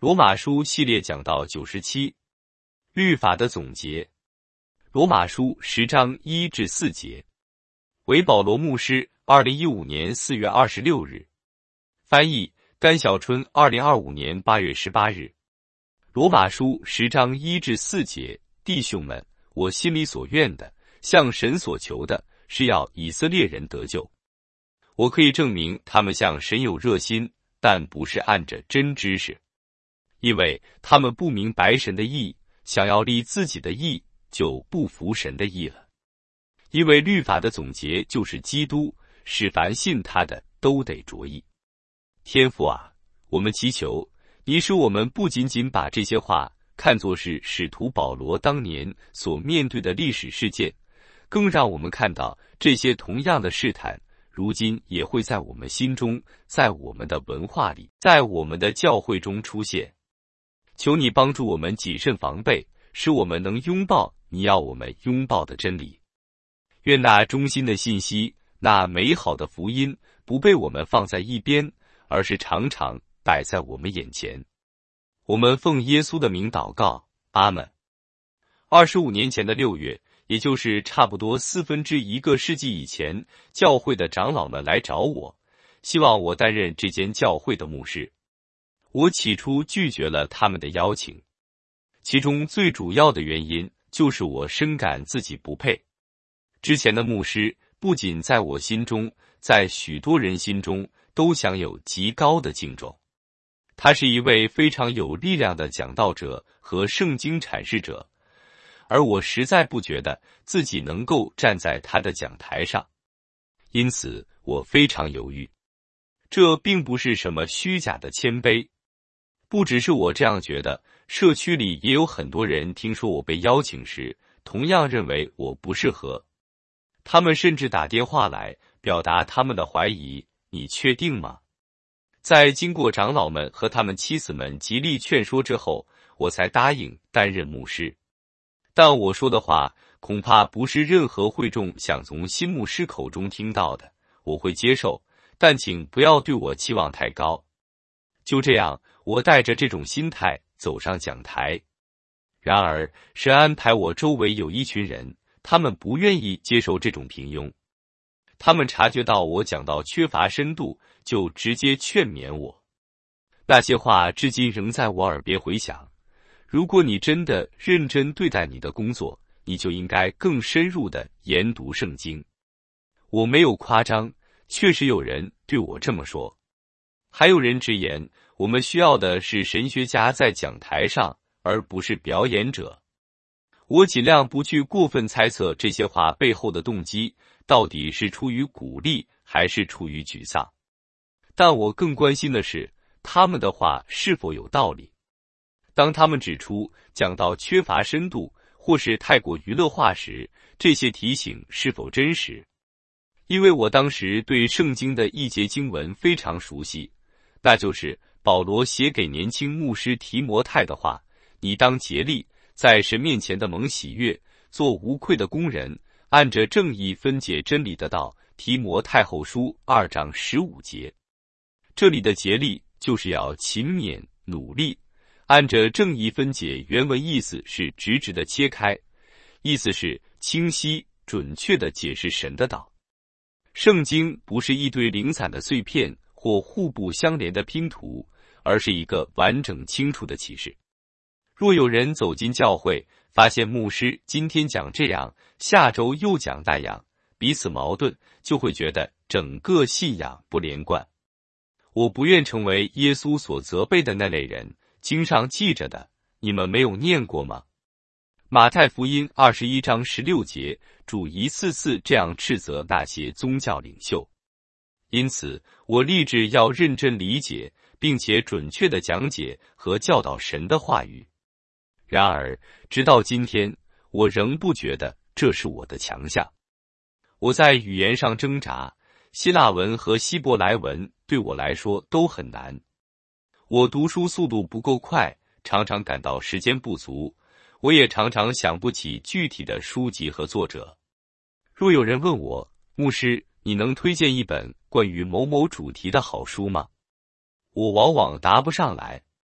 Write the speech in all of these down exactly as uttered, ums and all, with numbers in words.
罗马书系列讲到九十七，律法的总结。罗马书十章一至四节。为保罗牧师，二零一五年四月二十六日。翻译甘小春，二零二五年八月十八日。罗马书十章一至四节。弟兄们，我心里所愿的，向神所求的，是要以色列人得救。我可以证明他们向神有热心，但不是按着真知识，因为他们不明白神的义，想要立自己的义，就不服神的义了。因为律法的总结就是基督，使凡信他的都得着义。天父啊，我们祈求你使我们不仅仅把这些话看作是使徒保罗当年所面对的历史事件，更让我们看到这些同样的试探如今也会在我们心中，在我们的文化里，在我们的教会中出现。求你帮助我们谨慎防备，使我们能拥抱你要我们拥抱的真理。愿那忠心的信息，那美好的福音，不被我们放在一边，而是常常摆在我们眼前。我们奉耶稣的名祷告，阿们。二十五年前的六月，也就是差不多四分之一个世纪以前，教会的长老们来找我，希望我担任这间教会的牧师。我起初拒绝了他们的邀请，其中最主要的原因就是我深感自己不配。之前的牧师不仅在我心中，在许多人心中都享有极高的敬重。他是一位非常有力量的讲道者和圣经阐释者，而我实在不觉得自己能够站在他的讲台上，因此我非常犹豫。这并不是什么虚假的谦卑，不只是我这样觉得，社区里也有很多人听说我被邀请时，同样认为我不适合。他们甚至打电话来，表达他们的怀疑，你确定吗？在经过长老们和他们妻子们极力劝说之后，我才答应担任牧师。但我说的话恐怕不是任何会众想从新牧师口中听到的，我会接受，但请不要对我期望太高。就这样，我带着这种心态走上讲台。然而，神安排我周围有一群人，他们不愿意接受这种平庸。他们察觉到我讲到缺乏深度，就直接劝勉我。那些话至今仍在我耳边回响。如果你真的认真对待你的工作，你就应该更深入地研读圣经。我没有夸张，确实有人对我这么说。还有人直言，我们需要的是神学家在讲台上，而不是表演者。我尽量不去过分猜测这些话背后的动机，到底是出于鼓励还是出于沮丧。但我更关心的是，他们的话是否有道理。当他们指出讲到缺乏深度或是太过娱乐化时，这些提醒是否真实？因为我当时对圣经的一节经文非常熟悉，那就是保罗写给年轻牧师提摩太的话，你当竭力在神面前的蒙喜悦，做无愧的工人，按着正义分解真理的道。提摩太后书二章十五节。这里的竭力就是要勤勉努力，按着正义分解原文意思是直直的切开，意思是清晰准确地解释神的道。圣经不是一堆零散的碎片或互不相连的拼图，而是一个完整清楚的启示。若有人走进教会，发现牧师今天讲这样，下周又讲那样，彼此矛盾，就会觉得整个信仰不连贯。我不愿成为耶稣所责备的那类人。经上记着的，你们没有念过吗？马太福音二十一章十六节，主一次次这样斥责那些宗教领袖。因此，我立志要认真理解，并且准确地讲解和教导神的话语。然而，直到今天，我仍不觉得这是我的强项。我在语言上挣扎，希腊文和希伯来文对我来说都很难。我读书速度不够快，常常感到时间不足，我也常常想不起具体的书籍和作者。若有人问我，牧师，你能推荐一本关于某某主题的好书吗？我往往答不上来。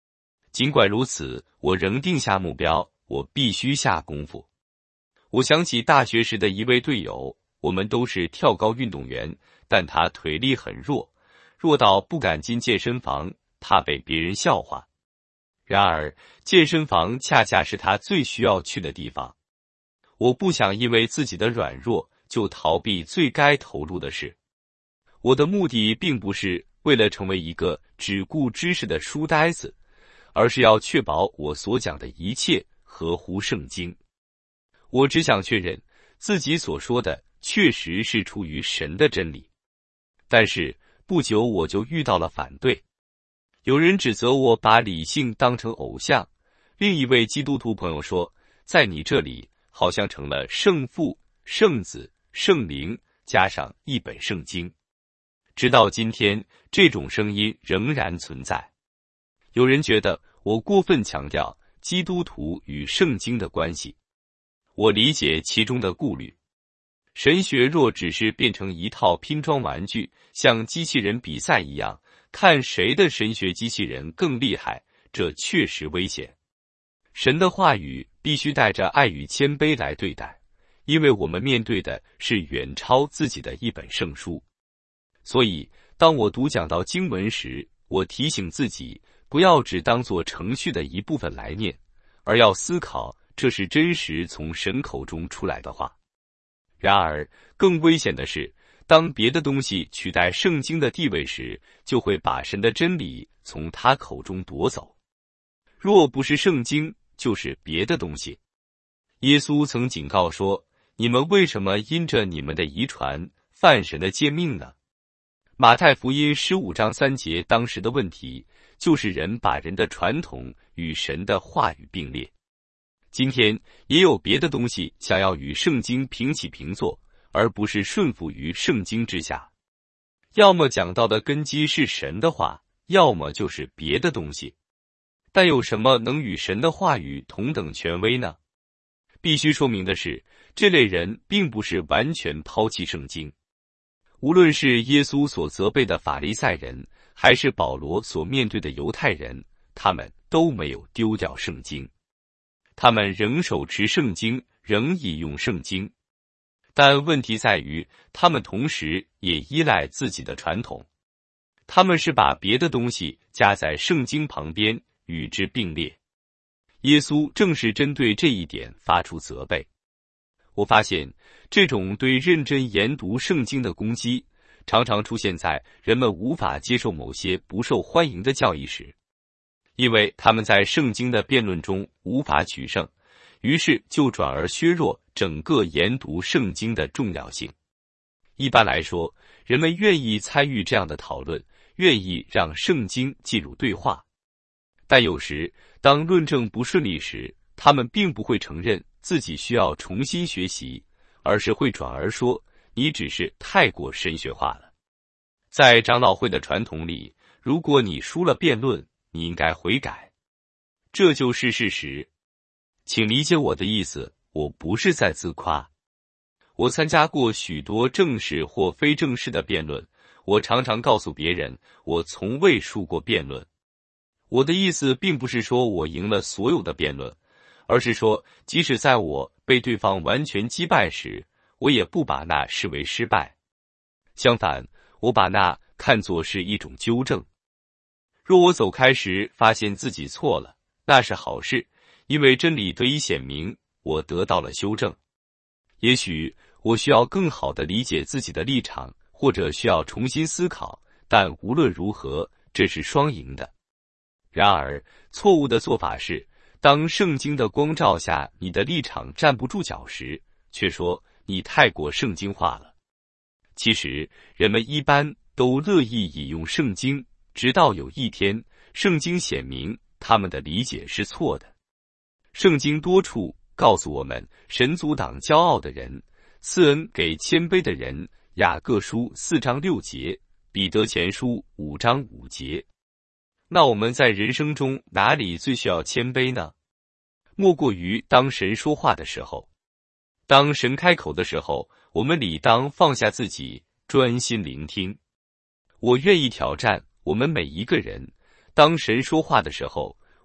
尽管如此，我仍定下目标，我必须下功夫。我想起大学时的一位队友，我们都是跳高运动员，但他腿力很弱，弱到不敢进健身房，怕被别人笑话。然而，健身房恰恰是他最需要去的地方。我不想因为自己的软弱就逃避最该投入的事。我的目的并不是为了成为一个只顾知识的书呆子，而是要确保我所讲的一切合乎圣经。我只想确认自己所说的确实是出于神的真理。但是不久我就遇到了反对。有人指责我把理性当成偶像，另一位基督徒朋友说，在你这里好像成了圣父、圣子、圣灵加上一本圣经。直到今天，这种声音仍然存在。有人觉得我过分强调基督徒与圣经的关系。我理解其中的顾虑。神学若只是变成一套拼装玩具，像机器人比赛一样，看谁的神学机器人更厉害，这确实危险。神的话语必须带着爱与谦卑来对待，因为我们面对的是远超自己的一本圣书。所以，当我读讲到经文时，我提醒自己，不要只当作程序的一部分来念，而要思考这是真实从神口中出来的话。然而，更危险的是，当别的东西取代圣经的地位时，就会把神的真理从他口中夺走。若不是圣经，就是别的东西。耶稣曾警告说，你们为什么因着你们的遗传犯神的诫命呢？马太福音十五章三节当时的问题，就是人把人的传统与神的话语并列。今天也有别的东西想要与圣经平起平坐，而不是顺服于圣经之下。要么讲到的根基是神的话，要么就是别的东西。但有什么能与神的话语同等权威呢？必须说明的是，这类人并不是完全抛弃圣经。无论是耶稣所责备的法利赛人，还是保罗所面对的犹太人，他们都没有丢掉圣经。他们仍手持圣经，仍引用圣经。但问题在于，他们同时也依赖自己的传统。他们是把别的东西加在圣经旁边，与之并列。耶稣正是针对这一点发出责备。我发现，这种对认真研读圣经的攻击，常常出现在人们无法接受某些不受欢迎的教义时，因为他们在圣经的辩论中无法取胜，于是就转而削弱整个研读圣经的重要性。一般来说，人们愿意参与这样的讨论，愿意让圣经进入对话。但有时，当论证不顺利时，他们并不会承认自己需要重新学习，而是会转而说，你只是太过神学化了。在长老会的传统里，如果你输了辩论，你应该悔改，这就是事实。请理解我的意思，我不是在自夸。我参加过许多正式或非正式的辩论，我常常告诉别人，我从未输过辩论。我的意思并不是说我赢了所有的辩论，而是说，即使在我被对方完全击败时，我也不把那视为失败。相反，我把那看作是一种纠正。若我走开时发现自己错了，那是好事，因为真理得以显明，我得到了修正。也许我需要更好地理解自己的立场，或者需要重新思考，但无论如何，这是双赢的。然而，错误的做法是，当圣经的光照下你的立场站不住脚时，却说你太过圣经化了。其实，人们一般都乐意引用圣经，直到有一天，圣经显明他们的理解是错的。圣经多处告诉我们，神阻挡骄傲的人，赐恩给谦卑的人。雅各书四章六节，彼得前书五章五节。那我们在人生中哪里最需要谦卑呢？莫过于当神说话的时候。当神开口的时候，我们理当放下自己，专心聆听。我愿意挑战我们每一个人，当神说话的时候，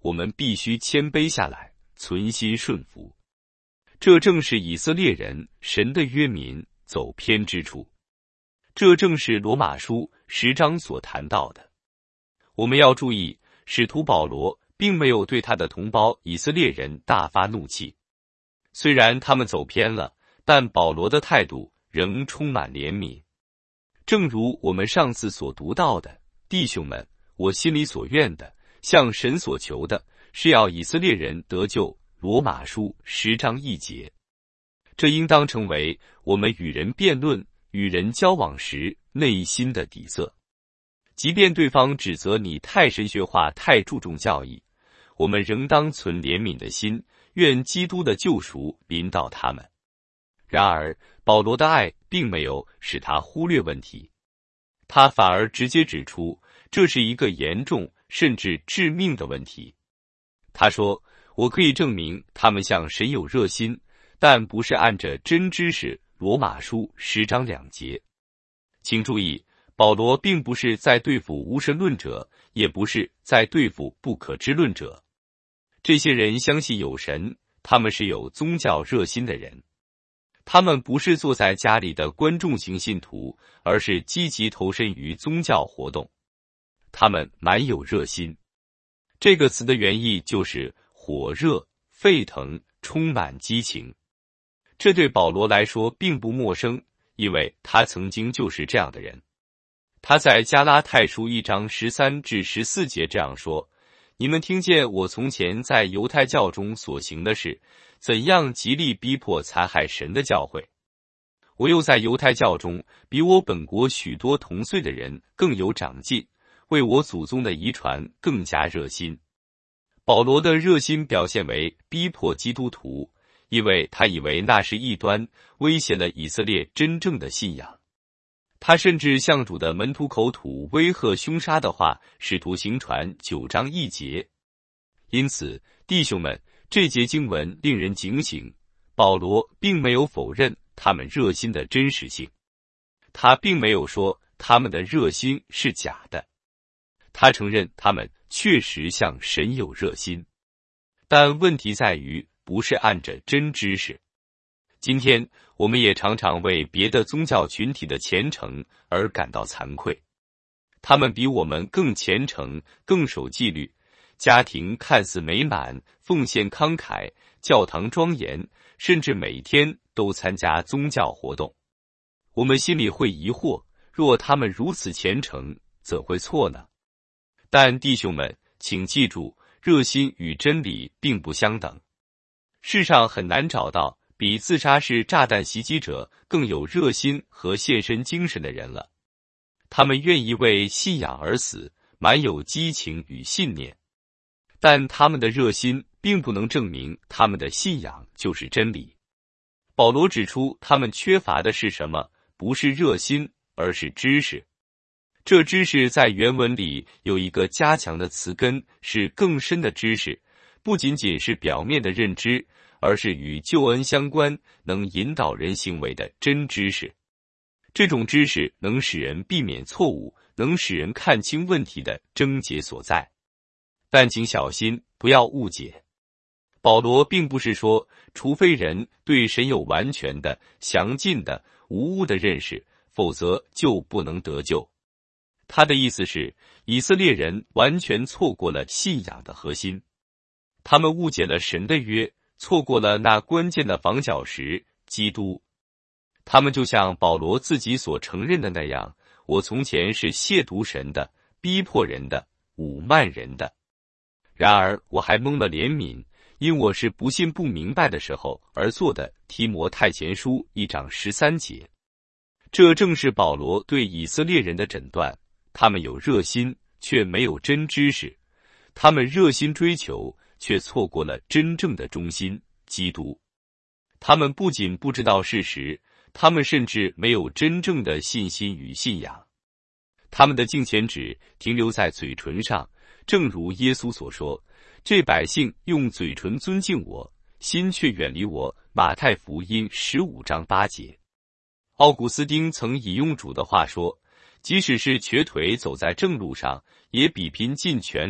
我们必须谦卑下来，存心顺服。这正是以色列人，神的约民走偏之处。这正是罗马书十章所谈到的。我们要注意，使徒保罗并没有对他的同胞以色列人大发怒气。虽然他们走偏了，但保罗的态度仍充满怜悯。正如我们上次所读到的，弟兄们，我心里所愿的，向神所求的，是要以色列人得救。罗马书十章一节，这应当成为我们与人辩论、与人交往时内心的底色。即便对方指责你太神学化、太注重教义，我们仍当存怜悯的心，愿基督的救赎临到他们。然而，保罗的爱并没有使他忽略问题，他反而直接指出这是一个严重甚至致命的问题。他说，我可以证明他们向神有热心，但不是按着真知识。罗马书十章两节。请注意，保罗并不是在对付无神论者，也不是在对付不可知论者。这些人相信有神，他们是有宗教热心的人。他们不是坐在家里的观众型信徒，而是积极投身于宗教活动。他们满有热心。这个词的原意就是火热、沸腾、充满激情。这对保罗来说并不陌生，因为他曾经就是这样的人。他在加拉太书一章十三至十四节这样说：你们听见我从前在犹太教中所行的事，怎样极力逼迫残害神的教会。我又在犹太教中比我本国许多同岁的人更有长进，为我祖宗的遗传更加热心。保罗的热心表现为逼迫基督徒，因为他以为那是异端，威胁了以色列真正的信仰。他甚至向主的门徒口吐威吓凶杀的话，使徒行传九章一节。因此，弟兄们，这节经文令人警醒，保罗并没有否认他们热心的真实性，他并没有说他们的热心是假的，他承认他们确实向神有热心，但问题在于不是按着真知识。今天我们也常常为别的宗教群体的虔诚而感到惭愧，他们比我们更虔诚，更守纪律，家庭看似美满，奉献慷慨，教堂庄严，甚至每天都参加宗教活动。我们心里会疑惑，若他们如此虔诚，怎会错呢？但弟兄们，请记住，热心与真理并不相等。世上很难找到比自杀式炸弹袭击者更有热心和献身精神的人了。他们愿意为信仰而死，满有激情与信念。但他们的热心并不能证明他们的信仰就是真理。保罗指出，他们缺乏的是什么？不是热心，而是知识。这知识在原文里有一个加强的词根，是更深的知识，不仅仅是表面的认知，而是与救恩相关，能引导人行为的真知识。这种知识能使人避免错误，能使人看清问题的症结所在。但请小心，不要误解。保罗并不是说，除非人对神有完全的、详尽的、无误的认识，否则就不能得救。他的意思是，以色列人完全错过了信仰的核心，他们误解了神的约，错过了那关键的房角石——基督。他们就像保罗自己所承认的那样，我从前是亵渎神的，逼迫人的，侮慢人的。然而我还蒙了怜悯，因我是不信不明白的时候而做的。提摩太前书一章十三节。这正是保罗对以色列人的诊断，他们有热心，却没有真知识；他们热心追求，却错过了真正的中心——基督。他们不仅不知道事实，他们甚至没有真正的信心与信仰。他们的敬虔只停留在嘴唇上，正如耶稣所说：“这百姓用嘴唇尊敬我，心却远离我。”马太福音十五章八节。奥古斯丁曾引用主的话说：“即使是瘸腿走在正路上，也比拼尽全力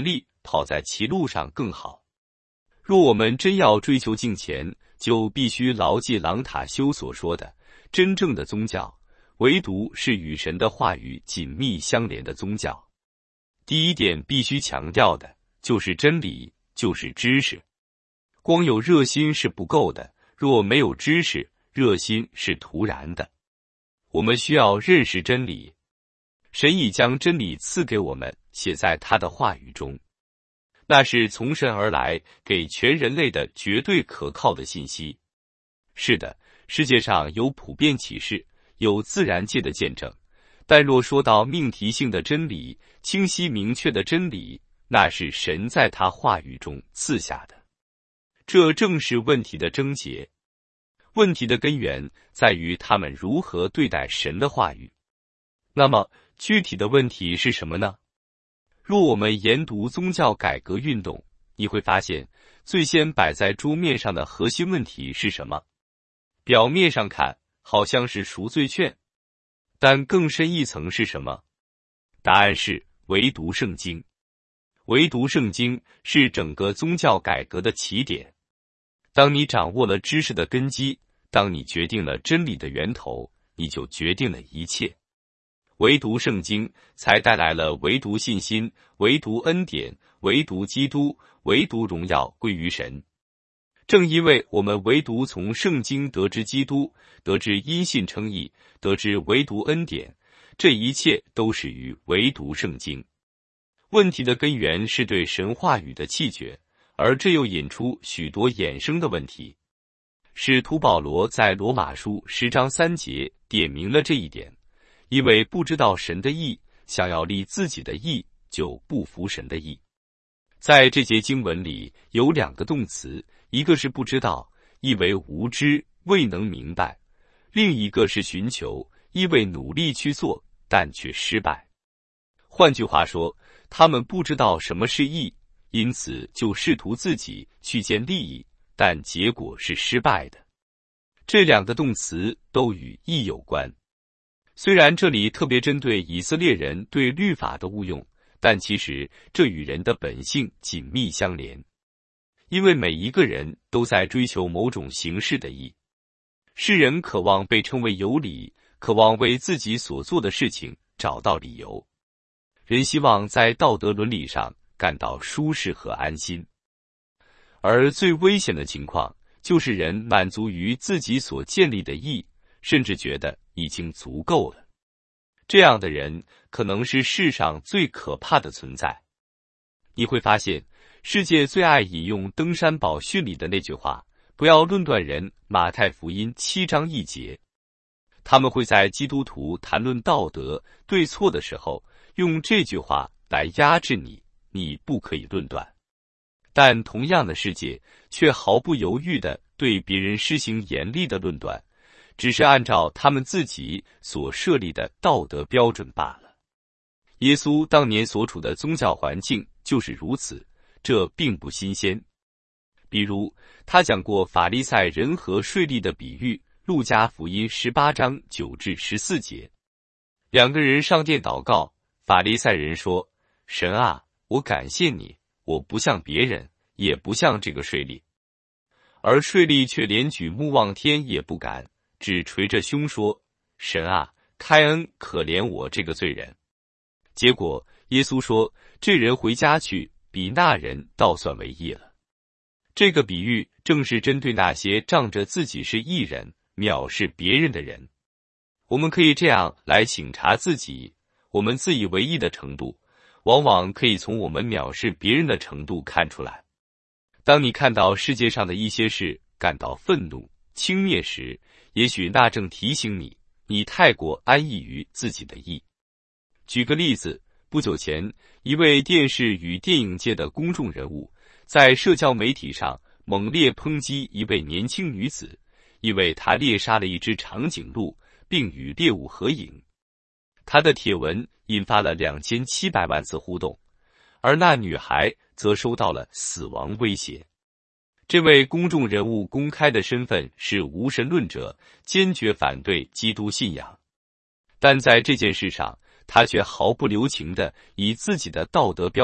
跑在其路上更好。若我们真要追求敬虔，就必须牢记朗塔修所说的，真正的宗教唯独是与神的话语紧密相连的宗教。第一点必须强调的就是真理，就是知识。光有热心是不够的，若没有知识，热心是徒然的。我们需要认识真理，神已将真理赐给我们，写在他的话语中，那是从神而来，给全人类的绝对可靠的信息。是的，世界上有普遍启示，有自然界的见证，但若说到命题性的真理，清晰明确的真理，那是神在他话语中赐下的。这正是问题的症结。问题的根源在于他们如何对待神的话语。那么，具体的问题是什么呢？若我们研读宗教改革运动，你会发现，最先摆在桌面上的核心问题是什么？表面上看，好像是赎罪券，但更深一层是什么？答案是唯独圣经。唯独圣经是整个宗教改革的起点。当你掌握了知识的根基，当你决定了真理的源头，你就决定了一切。唯独圣经才带来了唯独信心、唯独恩典、唯独基督、唯独荣耀归于神。正因为我们唯独从圣经得知基督，得知因信称义，得知唯独恩典，这一切都始于唯独圣经。问题的根源是对神话语的弃绝，而这又引出许多衍生的问题。使徒保罗在罗马书十章三节点明了这一点，因为不知道神的义，想要立自己的义，就不服神的义。在这节经文里有两个动词，一个是不知道，意为无知，未能明白；另一个是寻求，意为努力去做，但却失败。换句话说，他们不知道什么是义，因此就试图自己去建利益，但结果是失败的。这两个动词都与义有关。虽然这里特别针对以色列人对律法的误用，但其实这与人的本性紧密相连。因为每一个人都在追求某种形式的义。世人渴望被称为有理，渴望为自己所做的事情找到理由。人希望在道德伦理上感到舒适和安心。而最危险的情况，就是人满足于自己所建立的义，甚至觉得已经足够了。这样的人可能是世上最可怕的存在。你会发现，世界最爱引用登山宝训里的那句话，不要论断人，马太福音七章一节。他们会在基督徒谈论道德对错的时候，用这句话来压制你，你不可以论断。但同样的世界却毫不犹豫地对别人施行严厉的论断，只是按照他们自己所设立的道德标准罢了。耶稣当年所处的宗教环境就是如此，这并不新鲜。比如，他讲过法利赛人和税吏的比喻，路加福音十八章九至十四节。两个人上殿祷告，法利赛人说：“神啊，我感谢你，我不像别人，也不像这个税吏。”而税吏却连举目望天也不敢，只捶着胸说：“神啊，开恩可怜我这个罪人。”结果耶稣说：“这人回家去，比那人倒算为义了。”这个比喻正是针对那些仗着自己是义人，藐视别人的人。我们可以这样来省察自己，我们自以为义的程度，往往可以从我们藐视别人的程度看出来。当你看到世界上的一些事感到愤怒、轻蔑时，也许那正提醒你，你太过安逸于自己的义。举个例子，不久前，一位电视与电影界的公众人物在社交媒体上猛烈抨击一位年轻女子，因为她猎杀了一只长颈鹿，并与猎物合影。他的帖文引发了两千七百万次互动，而那女孩则收到了死亡威胁。这位公众人物公开的身份是无神论者，坚决反对基督信仰。但在这件事上，他却毫不留情地以自己的道德标准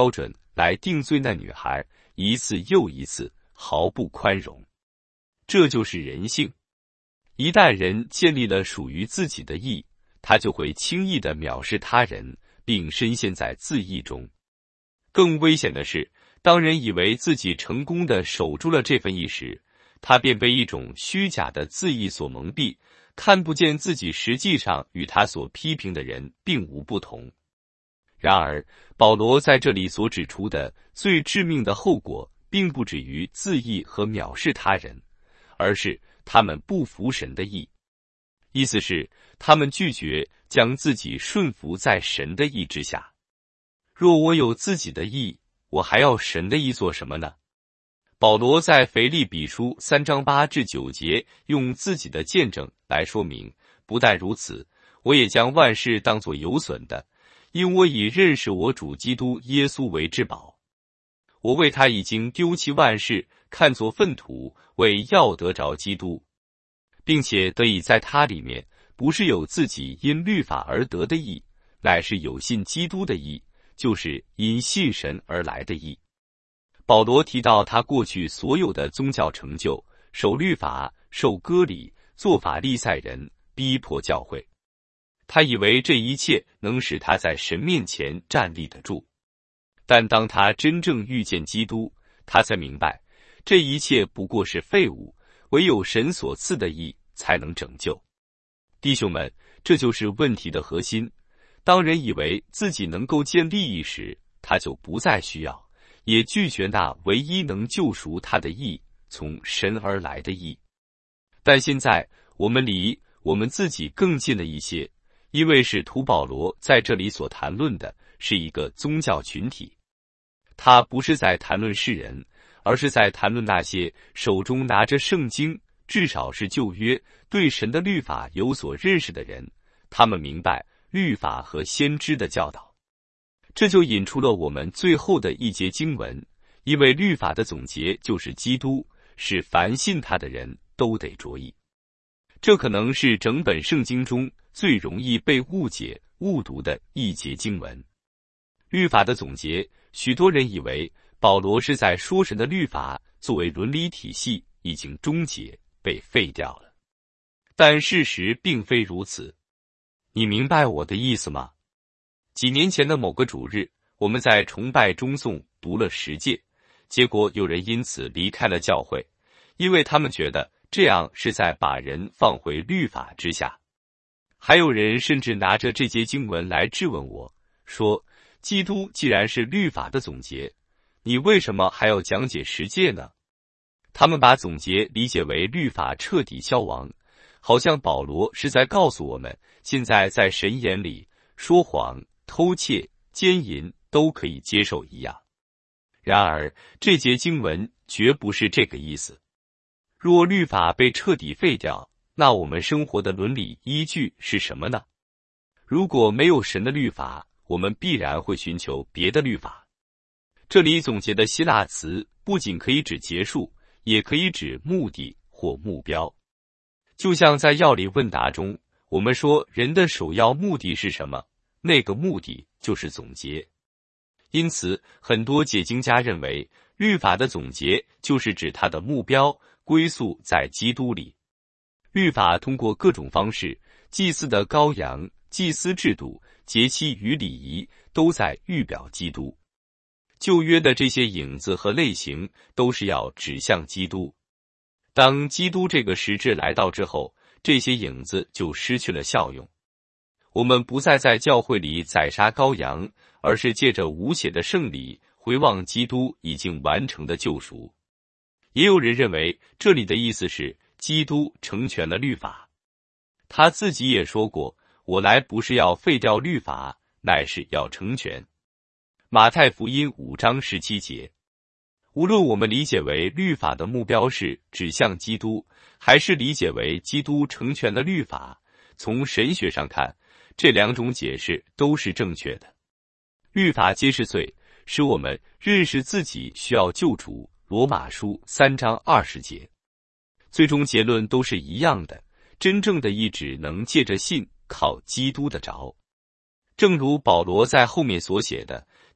来定罪那女孩，一次又一次，毫不宽容。这就是人性。一旦人建立了属于自己的义，他就会轻易地藐视他人，并深陷在自义中。更危险的是，当人以为自己成功地守住了这份义时，他便被一种虚假的自义所蒙蔽，看不见自己实际上与他所批评的人并无不同。然而，保罗在这里所指出的最致命的后果，并不止于自义和藐视他人，而是他们不服神的义。意思是，他们拒绝将自己顺服在神的义之下。若我有自己的义，我还要神的义做什么呢？保罗在腓立比书三章八至九节用自己的见证来说明，不但如此，我也将万事当作有损的，因我以认识我主基督耶稣为至宝。我为他已经丢弃万事，看作粪土，为要得着基督，并且得以在他里面，不是有自己因律法而得的义，乃是有信基督的义，就是因信神而来的义。保罗提到他过去所有的宗教成就，守律法，受割礼，做法利赛人，逼迫教会。他以为这一切能使他在神面前站立得住。但当他真正遇见基督，他才明白，这一切不过是废物，唯有神所赐的义才能拯救。弟兄们，这就是问题的核心。当人以为自己能够建立义时，他就不再需要，也拒绝那唯一能救赎他的义，从神而来的义。但现在我们离我们自己更近了一些，因为使徒保罗在这里所谈论的是一个宗教群体。他不是在谈论世人，而是在谈论那些手中拿着圣经，至少是旧约，对神的律法有所认识的人。他们明白律法和先知的教导。这就引出了我们最后的一节经文，因为律法的总结就是基督，是凡信他的人都得着义。这可能是整本圣经中最容易被误解、误读的一节经文。律法的总结，许多人以为保罗是在说神的律法作为伦理体系已经终结，被废掉了。但事实并非如此。你明白我的意思吗？几年前的某个主日，我们在崇拜中诵读了十诫，结果有人因此离开了教会，因为他们觉得这样是在把人放回律法之下。还有人甚至拿着这节经文来质问我，说基督既然是律法的总结，你为什么还要讲解十诫呢？他们把总结理解为律法彻底消亡，好像保罗是在告诉我们，现在在神眼里，说谎、偷窃、奸淫都可以接受一样。然而，这节经文绝不是这个意思。若律法被彻底废掉，那我们生活的伦理依据是什么呢？如果没有神的律法，我们必然会寻求别的律法。这里总结的希腊词不仅可以指结束，也可以指目的或目标。就像在药理问答中，我们说人的首要目的是什么，那个目的就是总结。因此，很多解经家认为，律法的总结就是指它的目标归宿在基督里。律法通过各种方式，祭祀的羔羊、祭司制度、节期与礼仪，都在预表基督。旧约的这些影子和类型，都是要指向基督。当基督这个实质来到之后，这些影子就失去了效用。我们不再在教会里宰杀羔羊，而是借着无血的圣礼回望基督已经完成的救赎。也有人认为这里的意思是基督成全了律法。他自己也说过，我来不是要废掉律法，乃是要成全。马太福音五章十七节。无论我们理解为律法的目标是指向基督，还是理解为基督成全了律法，从神学上看，这两种解释都是正确的。律法皆是罪，使我们认识自己需要救主，罗马书三章二十节。最终结论都是一样的，真正的义只能借着信靠基督的着。正如保罗在后面所写的，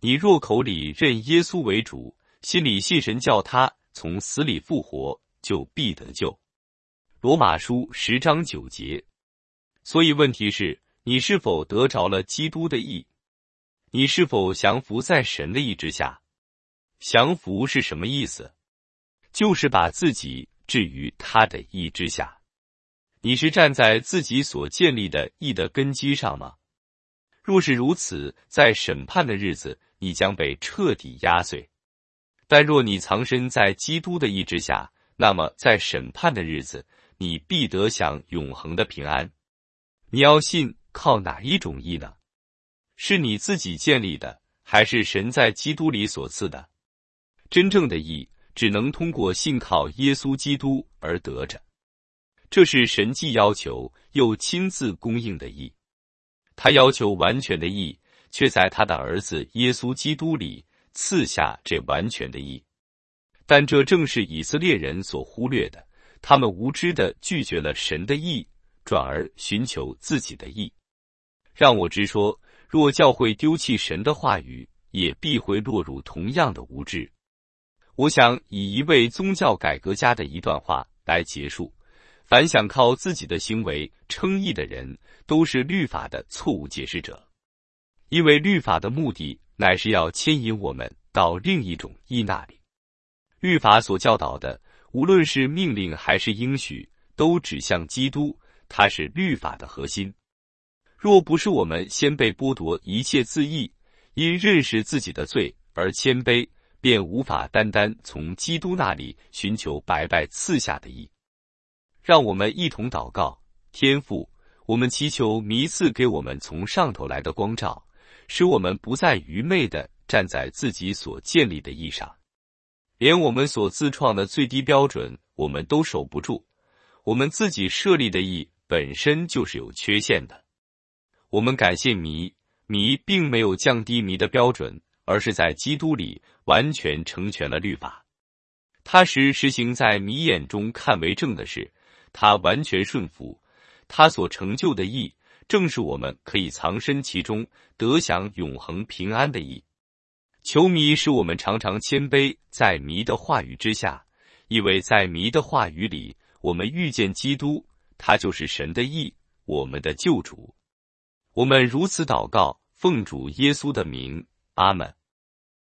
你若口里认耶稣为主，心里信神叫他从死里复活，就必得救。罗马书十章九节。所以问题是，你是否得着了基督的义？你是否降服在神的义之下？降服是什么意思？就是把自己置于他的义之下。你是站在自己所建立的义的根基上吗？若是如此，在审判的日子，你将被彻底压碎。但若你藏身在基督的义之下，那么在审判的日子，你必得享永恒的平安。你要信靠哪一种义呢？是你自己建立的，还是神在基督里所赐的？真正的义只能通过信靠耶稣基督而得着，这是神既要求又亲自供应的义。他要求完全的义，却在他的儿子耶稣基督里赐下这完全的义。但这正是以色列人所忽略的，他们无知地拒绝了神的义，转而寻求自己的义。让我直说，若教会丢弃神的话语，也必会落入同样的无知。我想以一位宗教改革家的一段话来结束：凡想靠自己的行为称义的人，都是律法的错误解释者。因为律法的目的乃是要牵引我们到另一种义那里。律法所教导的，无论是命令还是应许，都指向基督，他是律法的核心。若不是我们先被剥夺一切自义，因认识自己的罪而谦卑，便无法单单从基督那里寻求白白赐下的义。让我们一同祷告。天父，我们祈求弥赐给我们从上头来的光照，使我们不再愚昧地站在自己所建立的义上。连我们所自创的最低标准我们都守不住，我们自己设立的义本身就是有缺陷的。我们感谢弥，弥并没有降低弥的标准，而是在基督里完全成全了律法。他使实行在弥眼中看为正的事，他完全顺服，他所成就的义，正是我们可以藏身其中，得享永恒平安的义。求弥使我们常常谦卑在弥的话语之下，因为在弥的话语里，我们遇见基督，他就是神的义，我们的救主。我们如此祷告，奉主耶稣的名，阿们。